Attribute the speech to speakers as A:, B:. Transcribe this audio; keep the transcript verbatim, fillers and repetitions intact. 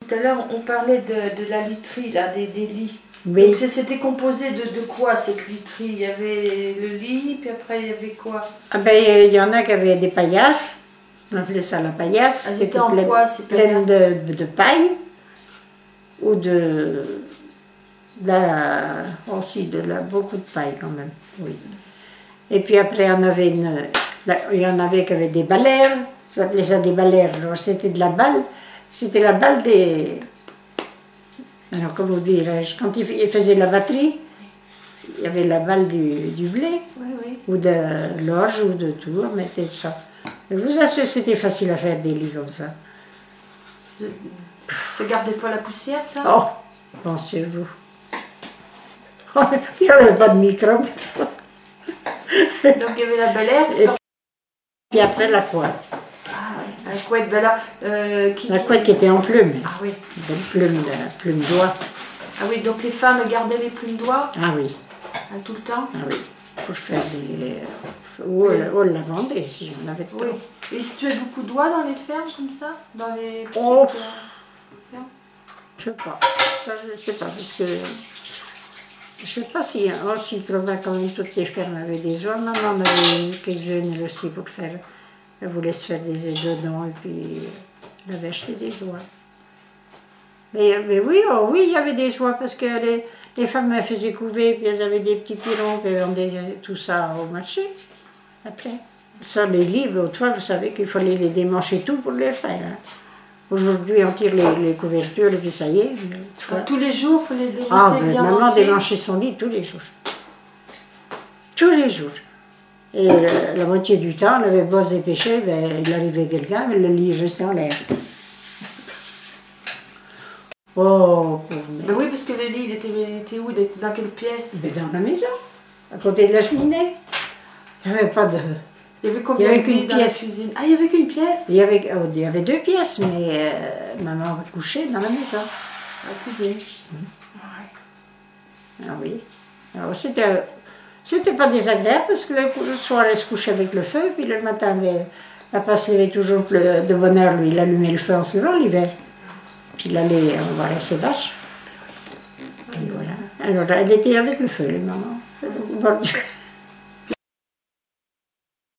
A: tout à l'heure, on parlait de, de la literie, là, des, des lits.
B: Oui.
A: Donc c'était composé de, de quoi cette literie? Il y avait le lit, puis après il y avait quoi?
B: Ah ben, il y en a qui avaient des paillasses. On appelait ça la paillasse.
A: Elles
B: C'était
A: étaient en
B: pleine,
A: quoi, ces
B: pleine
A: paillasses?
B: de, de paille ou de, de la, aussi de la, beaucoup de paille quand même, oui. Et puis après on avait une, la, il y en avait qui avaient des balères, on appelait ça des balères. Alors c'était de la balle, c'était la balle des, alors comment dirais-je, quand ils il faisaient la batterie, il y avait la balle du, du blé,
A: oui, oui.
B: ou de l'orge ou de tout, on mettait ça. Je vous assure, c'était facile à faire des lits comme ça.
A: Ça gardait pas la poussière, ça?
B: Oh, pensez-vous. Il n'y avait pas de microbes.
A: Donc il y avait la balère.
B: Et puis après la couette.
A: Ah oui, la couette, ben là, euh, qui,
B: La
A: qui...
B: couette qui était en plume.
A: Ah oui.
B: Une belle plume, de, plume d'oie.
A: Ah oui, donc les femmes gardaient les plumes d'oie
B: Ah oui.
A: ah, tout le temps?
B: Ah oui. Pour faire des... Ou oui. On la vendait si on avait trop.
A: Oui. Et il se tuait beaucoup d'oies dans les fermes comme ça? Dans les...
B: Oh.
A: Euh...
B: Je sais pas. Ça, je sais pas, parce que... Je sais pas si... Oh, si quand même toutes les fermes avaient des oies. Maman en avait quelques-unes aussi pour faire... Elle voulait se faire des œufs dedans et puis elle avait acheté des oies. Mais, mais oui, oh, oui, il y avait des oies parce que les, les femmes elles faisaient couver, puis elles avaient des petits pilons, puis elles vendaient tout ça au marché. Après. Ça, les livres, autrefois, vous savez qu'il fallait les démancher tout pour les faire. Hein. Aujourd'hui, on tire les, les couvertures et puis ça y est.
A: Donc, tous les jours, il fallait démonter
B: ah, ben,
A: bien
B: maman
A: entier.
B: démanchait son lit tous les jours. Tous les jours. Et la, la moitié du temps, on avait beau se dépêcher, ben, il arrivait quelqu'un, mais le lit restait en l'air. Oh, pauvre mère.
A: Ben oui, parce que le lit, il était, il était où? Il était dans quelle pièce?
B: Ben, dans la maison, à côté de la cheminée. Il n'y avait pas de...
A: Il y avait combien
B: il y avait
A: de lits
B: qu'une
A: dans
B: pièce.
A: la cuisine? Ah, il n'y avait qu'une pièce?
B: Il y avait, oh, il y avait deux pièces, mais euh, maman couchait dans la maison.
A: La cuisine.
B: Mmh. Ah oui. Alors c'était... C'était pas désagréable parce que le soir elle se couchait avec le feu, puis le matin elle, papa se levait toujours de bonne heure, lui il allumait le feu en se levant l'hiver. Puis il allait voir ses vaches. Puis voilà. Alors elle était avec le feu, les mamans.